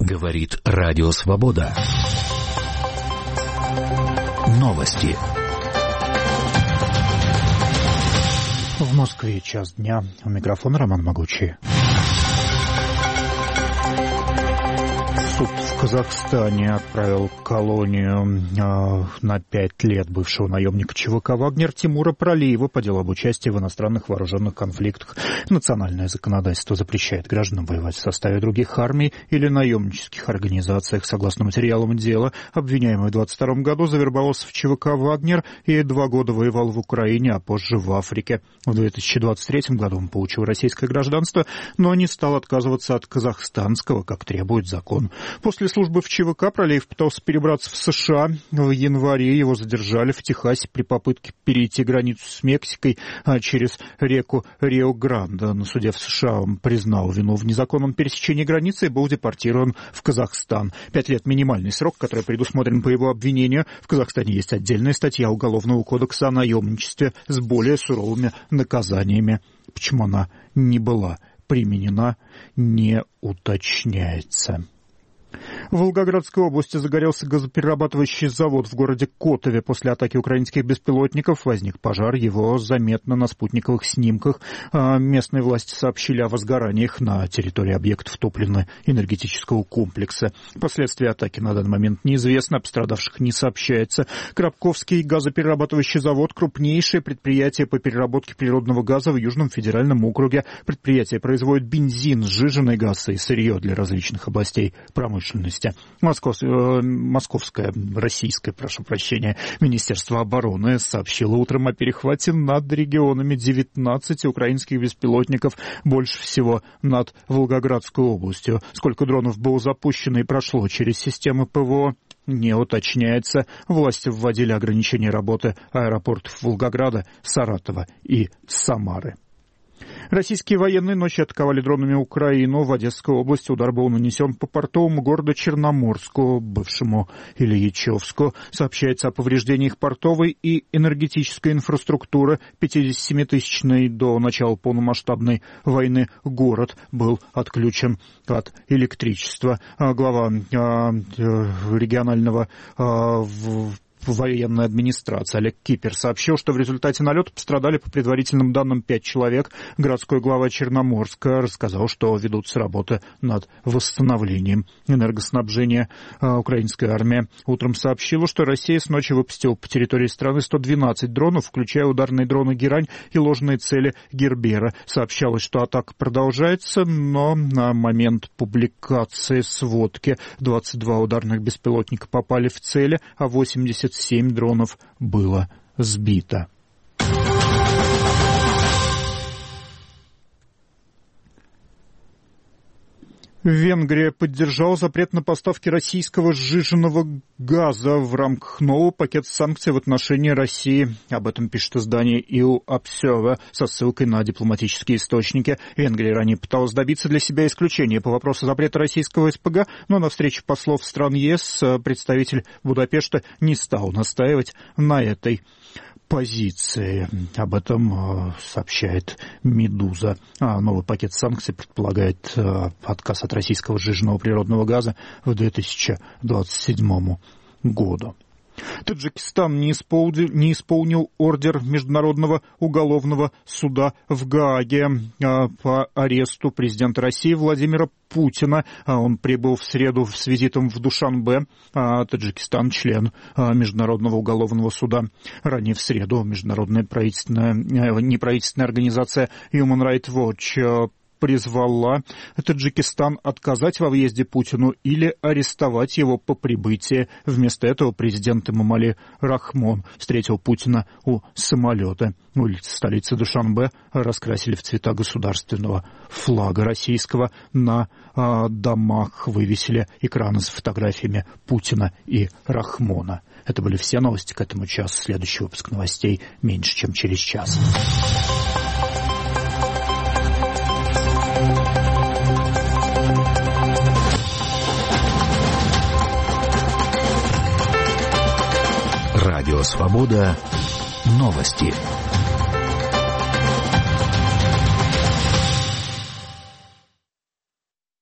Говорит Радио Свобода. Новости. В Москве час дня. У микрофона Роман Могучий. Суд в Казахстане отправил в колонию на 5 лет бывшего наемника ЧВК «Вагнер» Тимура Пралиева по делу об участии в иностранных вооруженных конфликтах. Национальное законодательство запрещает гражданам воевать в составе других армий или наемнических организациях. Согласно материалам дела, обвиняемый в 1922 году завербовался в ЧВК «Вагнер» и 2 года воевал в Украине, а позже в Африке. В 2023 году он получил российское гражданство, но не стал отказываться от казахстанского, как требует закон. После службы в ЧВК Пралиев пытался перебраться в США. В январе его задержали в Техасе при попытке перейти границу с Мексикой через реку Рио-Гранде. На суде в США он признал вину в незаконном пересечении границы и был депортирован в Казахстан. 5 лет минимальный срок, который предусмотрен по его обвинению. В Казахстане есть отдельная статья Уголовного кодекса о наемничестве с более суровыми наказаниями. Почему она не была применена, не уточняется. В Волгоградской области загорелся газоперерабатывающий завод в городе Котове. После атаки украинских беспилотников возник пожар. Его заметно на спутниковых снимках. Местные власти сообщили о возгораниях на территории объектов топливно-энергетического комплекса. Последствия атаки на данный момент неизвестны, о пострадавших не сообщается. Крабковский газоперерабатывающий завод – крупнейшее предприятие по переработке природного газа в Южном федеральном округе. Предприятие производит бензин, сжиженный газ и сырье для различных областей промышленности. Московское, российское, Министерство обороны сообщило утром о перехвате над регионами 19 украинских беспилотников, больше всего над Волгоградской областью. Сколько дронов было запущено и прошло через системы ПВО, не уточняется. Власти вводили ограничения работы аэропортов Волгограда, Саратова и Самары. Российские военные ночью атаковали дронами Украину. В Одесской области удар был нанесен по портовому городу Черноморску, бывшему Ильичевску. Сообщается о повреждениях портовой и энергетической инфраструктуры. 57-тысячный до начала полномасштабной войны город был отключен от электричества. Глава регионального военной администрации Олег Кипер сообщил, что в результате налета пострадали, по предварительным данным, 5 человек. Городской глава Черноморска рассказал, что ведутся работы над восстановлением энергоснабжения. Украинская армия утром сообщила, что Россия с ночи выпустила по территории страны 112 дронов, включая ударные дроны «Герань» и ложные цели «Гербера». Сообщалось, что атака продолжается, но на момент публикации сводки 22 ударных беспилотника попали в цели, а 87 дронов было сбито. Венгрия поддержала запрет на поставки российского сжиженного газа в рамках нового пакета санкций в отношении России. Об этом пишет издание EU Observer со ссылкой на дипломатические источники. Венгрия ранее пыталась добиться для себя исключения по вопросу запрета российского СПГ, но на встрече послов стран ЕС представитель Будапешта не стал настаивать на этой позиции. Об этом сообщает «Медуза». Новый пакет санкций предполагает отказ от российского сжиженного природного газа в 2027 году. Таджикистан не исполнил ордер Международного уголовного суда в Гааге по аресту президента России Владимира Путина. Он прибыл в среду с визитом в Душанбе. Таджикистан – член Международного уголовного суда. Ранее в среду международная неправительственная организация Human Rights Watch призвала Таджикистан отказать во въезде Путину или арестовать его по прибытии. Вместо этого президент Эмомали Рахмон встретил Путина у самолета. Улицы столицы Душанбе раскрасили в цвета государственного флага российского. На домах вывесили экраны с фотографиями Путина и Рахмона. Это были все новости к этому часу. Следующий выпуск новостей меньше, чем через час. Радио Свобода. Новости.